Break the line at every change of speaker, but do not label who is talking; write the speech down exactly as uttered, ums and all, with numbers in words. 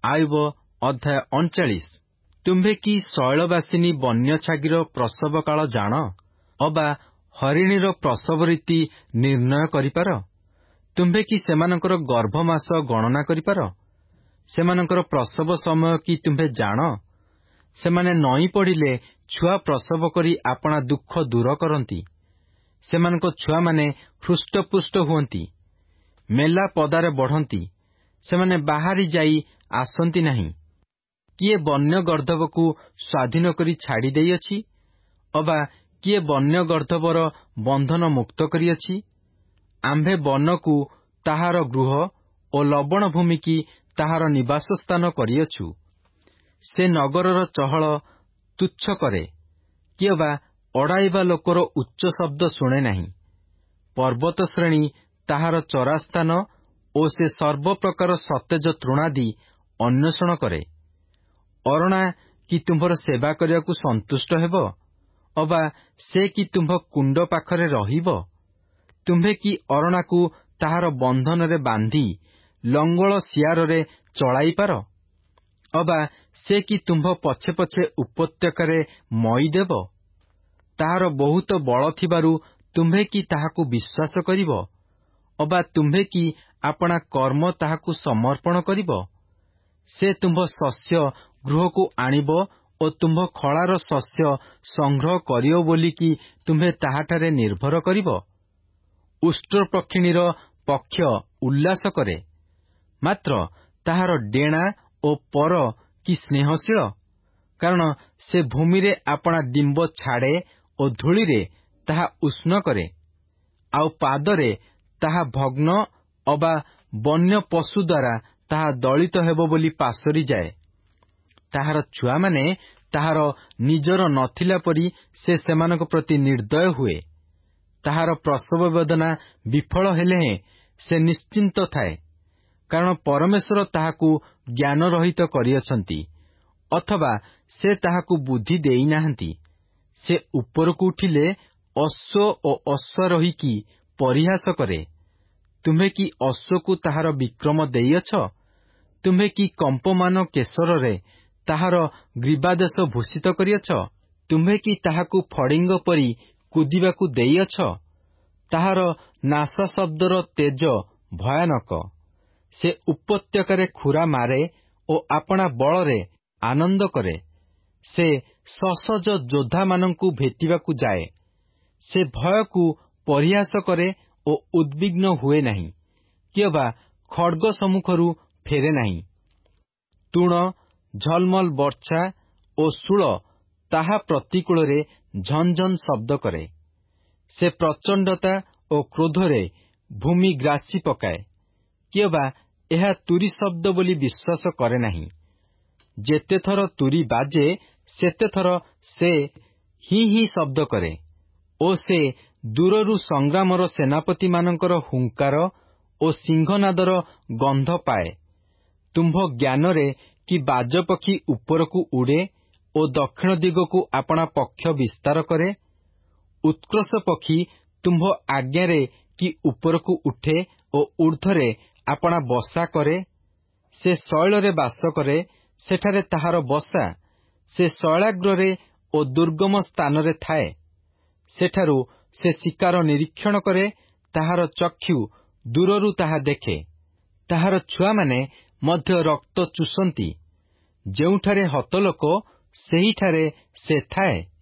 ଆୟୁବ ଅଧ୍ୟାୟ ଅଣଚାଳିଶ। ତୁମ୍ଭେ କି ଶୈଳବାସିନୀ ବନ୍ୟ ଛାଗିର ପ୍ରସବ କାଳ ଜାଣ, ଅବା ହରିଣୀର ପ୍ରସବ ରୀତି ନିର୍ଣ୍ଣୟ କରିପାର? ତୁମ୍ଭେ କି ସେମାନଙ୍କର ଗର୍ଭମାସ ଗଣନା କରିପାର? ସେମାନଙ୍କର ପ୍ରସବ ସମୟ କି ତୁମ୍ଭେ ଜାଣ? ସେମାନେ ନଇଁ ପଡ଼ିଲେ ଛୁଆ ପ୍ରସବ କରି ଆପଣା ଦୁଃଖ ଦୂର କରନ୍ତି। ସେମାନଙ୍କ ଛୁଆମାନେ ହୃଷ୍ଟପୁଷ୍ଟ ହୁଅନ୍ତି, ମେଲା ପଦାରେ ବଢ଼ନ୍ତି, ସେମାନେ ବାହାରି ଯାଇ ଆସନ୍ତି ନାହିଁ। କିଏ ବନ୍ୟ ଗର୍ଦ୍ଦଭକୁ ସ୍ୱାଧୀନ କରି ଛାଡ଼ି ଦେଇଅଛି, ଅବା କିଏ ବନ୍ୟ ଗର୍ଦ୍ଦଭର ବନ୍ଧନ ମୁକ୍ତ କରିଅଛି? ଆମ୍ଭେ ବନକୁ ତାହାର ଗୃହ ଓ ଲବଣ ଭୂମିକି ତାହାର ନିବାସ ସ୍ଥାନ କରିଅଛୁ। ସେ ନଗରର ଚହଳ ତୁଚ୍ଛ କରେ, କିଏ ବା ଅଡ଼ାଇବା ଲୋକର ଉଚ୍ଚ ଶବ୍ଦ ଶୁଣେ ନାହିଁ। ପର୍ବତ ଶ୍ରେଣୀ ତାହାର ଚରାସ୍ଥାନ ଓ ସେ ସର୍ବପ୍ରକାର ସତେଜ ତୃଣାଦି ଅନ୍ୱେଷଣ କରେ। ଅରଣା କି ତୁମ୍ଭର ସେବା କରିବାକୁ ସନ୍ତୁଷ୍ଟ ହେବ, ଅବା ସେ କି ତୁମ୍ଭ କୁଣ୍ଡ ପାଖରେ ରହିବ? ତୁମ୍ଭେ କି ଅରଣାକୁ ତାହାର ବନ୍ଧନରେ ବାନ୍ଧି ଲଙ୍ଗଳ ସିଆରରେ ଚଳାଇପାର, ଅବା ସେ କି ତୁମ୍ଭ ପଛେ ପଛେ ଉପତ୍ୟକାରେ ମଇଦେବ? ତାହାର ବହୁତ ବଳ ଥିବାରୁ ତୁମ୍ଭେ କି ତାହାକୁ ବିଶ୍ୱାସ କରିବ, ଅବା ତୁମ୍ଭେ କି ଆପଣା କର୍ମ ତାହାକୁ ସମର୍ପଣ କରିବ? ସେ ତୁମ୍ଭ ଶସ୍ୟ ଗୃହକୁ ଆଣିବ ଓ ତୁମ୍ଭ ଖଳାର ଶସ୍ୟ ସଂଗ୍ରହ କରିବ ବୋଲିକି ତୁମ୍ଭେ ତାହାଠାରେ ନିର୍ଭର କରିବ? ଉଷ୍ଟ୍ରପକ୍ଷିଣୀର ପକ୍ଷ ଉଲ୍ଲାସ କରେ, ମାତ୍ର ତାହାର ଡେଣା ଓ ପର କି ସ୍ନେହଶୀଳ! କାରଣ ସେ ଭୂମିରେ ଆପଣା ଡିମ୍ବ ଛାଡ଼େ ଓ ଧୂଳିରେ ତାହା ଉଷ୍ଣ କରେ, ଆଉ ପାଦରେ ତାହା ଭଗ୍ନ ଅବା ବନ୍ୟ ପଶୁ ଦ୍ୱାରା ତାହା ଦଳିତ ହେବ ବୋଲି ପାସୋରି ଯାଏ। ତାହାର ଛୁଆମାନେ ତାହାର ନିଜର ନଥିଲା ପରି ସେ ସେମାନଙ୍କ ପ୍ରତି ନିର୍ଦ୍ଦୟ ହୁଏ। ତାହାର ପ୍ରସବ ବେଦନା ବିଫଳ ହେଲେ ହେଁ ସେ ନିଶ୍ଚିନ୍ତ ଥାଏ, କାରଣ ପରମେଶ୍ୱର ତାହାକୁ ଜ୍ଞାନରହିତ କରିଅଛନ୍ତି, ଅଥବା ସେ ତାହାକୁ ବୁଦ୍ଧି ଦେଇନାହାନ୍ତି। ସେ ଉପରକୁ ଉଠିଲେ ଅଶ୍ୱ ଓ ଅଶ୍ୱାରୋହୀକି ପରିହାସ କରେ। ତୁମ୍ଭେ କି ଅଶ୍ୱକୁ ତାହାର ବିକ୍ରମ ଦେଇଅଛ? ତୁମ୍ଭେ କି କମ୍ପମାନ କେଶରରେ ତାହାର ଗ୍ରୀବାଦେଶ ଭୂଷିତ କରିଅଛ? ତୁମ୍ଭେ କି ତାହାକୁ ଫଡ଼ିଙ୍ଗ ପରି କୁଦିବାକୁ ଦେଇଅଛ? ତାହାର ନାସାଶବ୍ଦର ତେଜ ଭୟାନକ। ସେ ଉପତ୍ୟକାରେ ଖୁରା ମାରେ ଓ ଆପଣା ବଳରେ ଆନନ୍ଦ କରେ। ସେ ସସଜ ଯୋଦ୍ଧାମାନଙ୍କୁ ଭେଟିବାକୁ ଯାଏ। ସେ ଭୟକୁ ପରିହାସ କରେ ଓ ଉଦ୍ବିଗ୍ନ ହୁଏ ନାହିଁ, କିଏ ବା ଖड्ग ସମ୍ମୁଖରୁ ଫେରେ ନାହିଁ। ତୁଣ, ଝଲ୍ମଲ୍ ବର୍ଚ୍ଛା ଓ ଶୂଳ ତାହା ପ୍ରତିକୂଳରେ ଝନ୍ ଝନ୍ ଶବ୍ଦ କରେ। ସେ ପ୍ରଚଣ୍ଡତା ଓ କ୍ରୋଧରେ ଭୂମି ଗ୍ରାସି ପକାଏ, କିଏ ବା ଏହା ତୁରୀ ଶବ୍ଦ ବୋଲି ବିଶ୍ୱାସ କରେ ନାହିଁ। ଯେତେଥର ତୁରୀ ବାଜେ ସେତେଥର ସେ ହିଁ ହିଁ ଶବ୍ଦ କରେ, ଓ ସେ ଦୂରରୁ ସଂଗ୍ରାମର ସେନାପତିମାନଙ୍କର ହୁଙ୍କାର ଓ ସିଂହନାଦର ଗନ୍ଧ ପାଏ। ତୁମ୍ଭ ଜ୍ଞାନରେ କି ବାଜପକ୍ଷୀ ଉପରକୁ ଉଡ଼େ ଓ ଦକ୍ଷିଣ ଦିଗକୁ ଆପଣା ପକ୍ଷ ବିସ୍ତାର କରେ? ଉତ୍କର୍ଷ ପକ୍ଷୀ ତୁମ୍ଭ ଆଜ୍ଞାରେ କି ଉପରକୁ ଉଠେ ଓ ଊର୍ଦ୍ଧ୍ୱରେ ଆପଣା ବସା କରେ? ସେ ଶୈଳରେ ବାସ କରେ, ସେଠାରେ ତାହାର ବସା। ସେ ଶୈଳାଗ୍ରରେ ଓ ଦୁର୍ଗମ ସ୍ଥାନରେ ଥାଏ। ସେଠାରୁ ସେ ଶିକାର ନିରୀକ୍ଷଣ କରେ, ତାହାର ଚକ୍ଷୁ ଦୂରରୁ ତାହା ଦେଖେ। ତାହାର ଛୁଆମାନେ ମଧ୍ୟ ରକ୍ତ ଚୁଷନ୍ତି। ଯେଉଁଠାରେ ହତଲୋକ ସେହିଠାରେ ସେ ଥାଏ।